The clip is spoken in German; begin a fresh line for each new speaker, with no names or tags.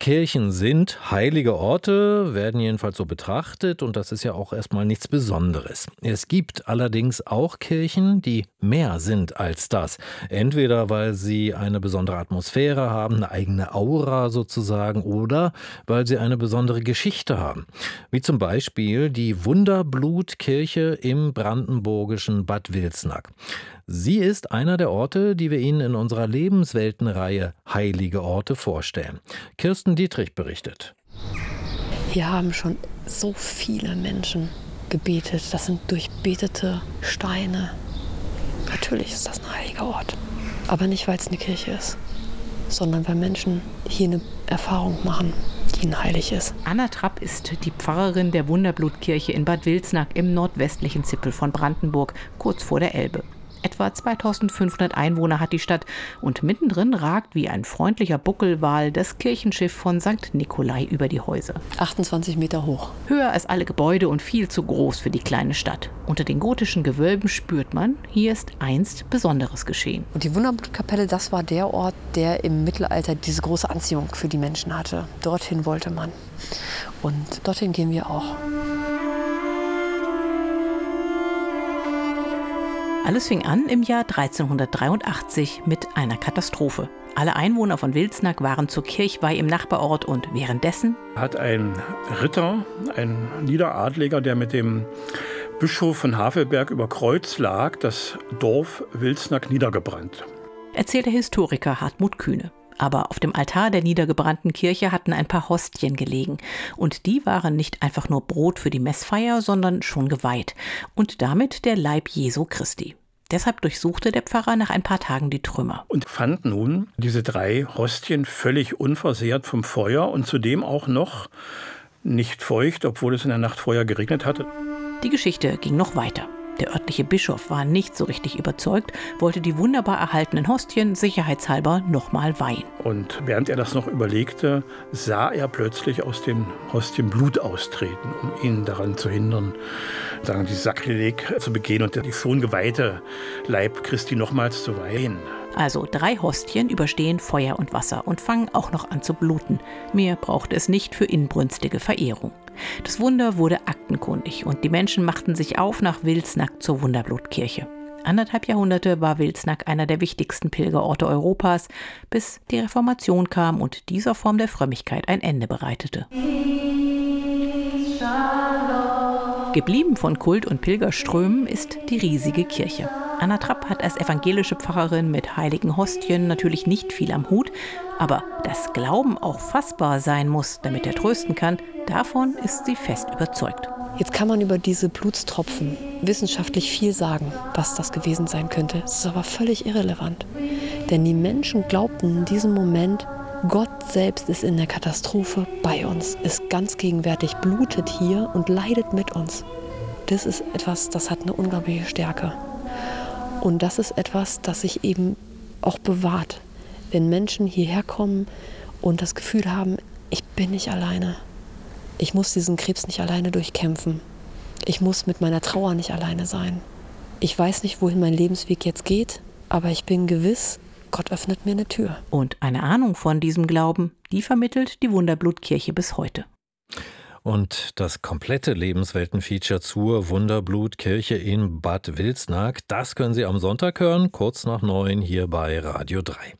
Kirchen sind heilige Orte, werden jedenfalls so betrachtet und das ist ja auch erstmal nichts Besonderes. Es gibt allerdings auch Kirchen, die mehr sind als das. Entweder weil sie eine besondere Atmosphäre haben, eine eigene Aura sozusagen, oder weil sie eine besondere Geschichte haben. Wie zum Beispiel die Wunderblutkirche im brandenburgischen Bad Wilsnack. Sie ist einer der Orte, die wir Ihnen in unserer Lebensweltenreihe Heilige Orte vorstellen. Kirsten Dietrich berichtet.
Hier haben schon so viele Menschen gebetet. Das sind durchbetete Steine. Natürlich ist das ein heiliger Ort. Aber nicht, weil es eine Kirche ist, sondern weil Menschen hier eine Erfahrung machen, die ihnen heilig ist.
Anna Trapp ist die Pfarrerin der Wunderblutkirche in Bad Wilsnack im nordwestlichen Zipfel von Brandenburg, kurz vor der Elbe. Etwa 2500 Einwohner hat die Stadt und mittendrin ragt wie ein freundlicher Buckelwal das Kirchenschiff von St. Nikolai über die Häuser.
28 Meter hoch.
Höher als alle Gebäude und viel zu groß für die kleine Stadt. Unter den gotischen Gewölben spürt man, hier ist einst Besonderes geschehen.
Und die Wunderblutkapelle, das war der Ort, der im Mittelalter diese große Anziehung für die Menschen hatte. Dorthin wollte man. Und dorthin gehen wir auch.
Alles fing an im Jahr 1383 mit einer Katastrophe. Alle Einwohner von Wilsnack waren zur Kirchweih im Nachbarort und währenddessen
hat ein Ritter, ein Niederadliger, der mit dem Bischof von Havelberg über Kreuz lag, das Dorf Wilsnack niedergebrannt.
Erzählt der Historiker Hartmut Kühne. Aber auf dem Altar der niedergebrannten Kirche hatten ein paar Hostien gelegen. Und die waren nicht einfach nur Brot für die Messfeier, sondern schon geweiht. Und damit der Leib Jesu Christi. Deshalb durchsuchte der Pfarrer nach ein paar Tagen die Trümmer.
Und fand nun diese 3 Hostien völlig unversehrt vom Feuer und zudem auch noch nicht feucht, obwohl es in der Nacht vorher geregnet hatte.
Die Geschichte ging noch weiter. Der örtliche Bischof war nicht so richtig überzeugt, wollte die wunderbar erhaltenen Hostien sicherheitshalber nochmal weihen.
Und während er das noch überlegte, sah er plötzlich aus den Hostien Blut austreten, um ihn daran zu hindern, die Sakrileg zu begehen und die schon geweihte Leib Christi nochmals zu weihen.
Also 3 Hostien überstehen Feuer und Wasser und fangen auch noch an zu bluten. Mehr braucht es nicht für inbrünstige Verehrung. Das Wunder wurde aktenkundig und die Menschen machten sich auf nach Wilsnack zur Wunderblutkirche. 1,5 Jahrhunderte war Wilsnack einer der wichtigsten Pilgerorte Europas, bis die Reformation kam und dieser Form der Frömmigkeit ein Ende bereitete. Geblieben von Kult- und Pilgerströmen ist die riesige Kirche. Anna Trapp hat als evangelische Pfarrerin mit heiligen Hostien natürlich nicht viel am Hut, aber dass Glauben auch fassbar sein muss, damit er trösten kann, davon ist sie fest überzeugt.
Jetzt kann man über diese Blutstropfen wissenschaftlich viel sagen, was das gewesen sein könnte. Es ist aber völlig irrelevant. Denn die Menschen glaubten in diesem Moment, Gott selbst ist in der Katastrophe bei uns, ist ganz gegenwärtig, blutet hier und leidet mit uns. Das ist etwas, das hat eine unglaubliche Stärke. Und das ist etwas, das sich eben auch bewahrt. Wenn Menschen hierher kommen und das Gefühl haben, ich bin nicht alleine. Ich muss diesen Krebs nicht alleine durchkämpfen. Ich muss mit meiner Trauer nicht alleine sein. Ich weiß nicht, wohin mein Lebensweg jetzt geht, aber ich bin gewiss, Gott öffnet mir eine Tür.
Und eine Ahnung von diesem Glauben, die vermittelt die Wunderblutkirche bis heute.
Und das komplette Lebenswelten-Feature zur Wunderblutkirche in Bad Wilsnack, das können Sie am Sonntag hören, kurz nach 9 hier bei Radio 3.